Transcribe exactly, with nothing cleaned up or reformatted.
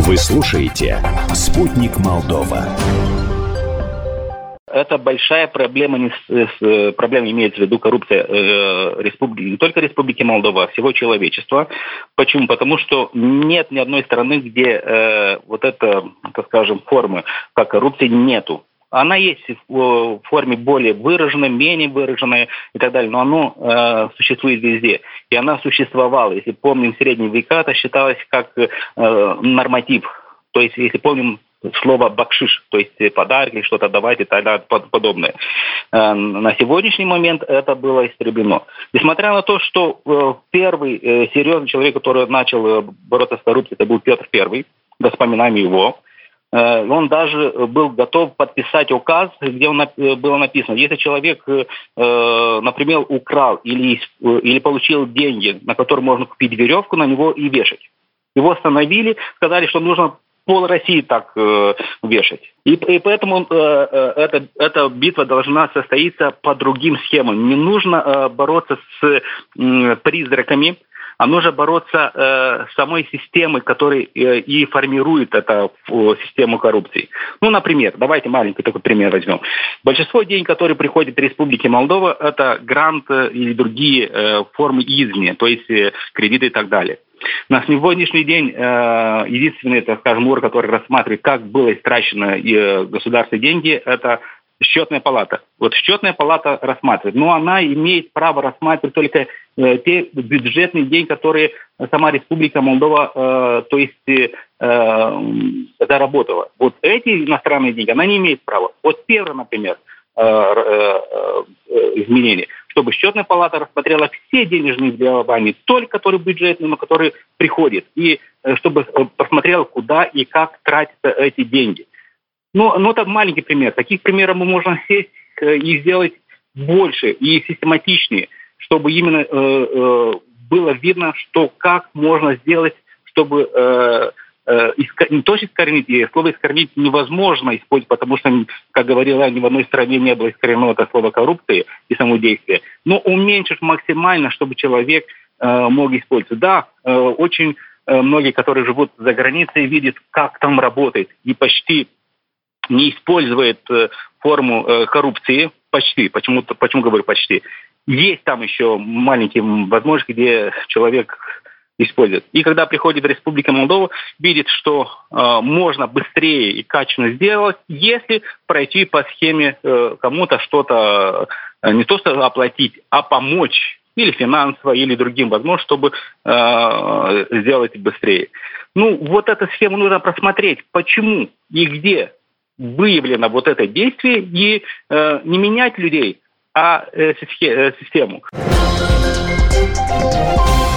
Вы слушаете «Спутник Молдова». Это большая проблема, не с, с, проблема имеется в виду коррупция э, республики, не только Республики Молдова, а всего человечества. Почему? Потому что нет ни одной страны, где э, вот эта, так скажем, формы, как коррупции, нету. Она есть в форме более выраженной, менее выраженной и так далее, но она э, существует везде. И она существовала. Если помним, в средние века это считалось как э, норматив. То есть, если помним слово «бакшиш», то есть подарки, что-то давать и так далее, подобное. Э, на сегодняшний момент это было истреблено. Несмотря на то, что э, первый э, серьезный человек, который начал э, бороться с коррупцией, это был Петр Первый, да вспоминаем его. Он даже был готов подписать указ, где он, было написано, если человек, например, украл или, или получил деньги, на которые можно купить веревку, на него и вешать. Его остановили, сказали, что нужно пол России так вешать. И, и поэтому эта, эта битва должна состоиться по другим схемам. Не нужно бороться с призраками, а нужно бороться э, с самой системой, которая э, и формирует эту э, систему коррупции. Ну, например, давайте маленький такой пример возьмем. Большинство денег, которые приходят в Республике Молдова, это грант или другие э, формы извне, то есть э, кредиты и так далее. На сегодняшний день э, единственный, так скажем, орган, который рассматривает, как было истрачено э, государственные деньги, это Счетная палата. Вот Счетная палата рассматривает. Но она имеет право рассматривать только э, те бюджетные деньги, которые сама Республика Молдова, э, то есть, э, заработала. Вот эти иностранные деньги она не имеет права. Вот первое, например, э, э, э, изменение, чтобы Счетная палата рассмотрела все денежные вливания, только которые бюджетные, но которые приходят, и э, чтобы посмотрела, куда и как тратятся эти деньги. Ну, ну, это маленький пример. Таких примеров мы можем сесть э, и сделать больше и систематичнее, чтобы именно э, э, было видно, что как можно сделать, чтобы э, э, иск... не то что искоренить, слово искоренить невозможно использовать, потому что, как говорила, ни в одной стране не было искоренено это слово коррупции и самодействия, но уменьшить максимально, чтобы человек э, мог использовать. Да, э, очень э, многие, которые живут за границей, видят, как там работает, и почти не использует э, форму э, коррупции, почти, почему-то, почему говорю почти, есть там еще маленькие возможности, где человек использует. И когда приходит в Республику Молдова, видит, что э, можно быстрее и качественно сделать, если пройти по схеме э, кому-то что-то, э, не то что оплатить, а помочь или финансово, или другим возможностям, чтобы э, сделать быстрее. Ну, вот эту схему нужно просмотреть, почему и где выявлено вот это действие, и э, не менять людей, а э, систему.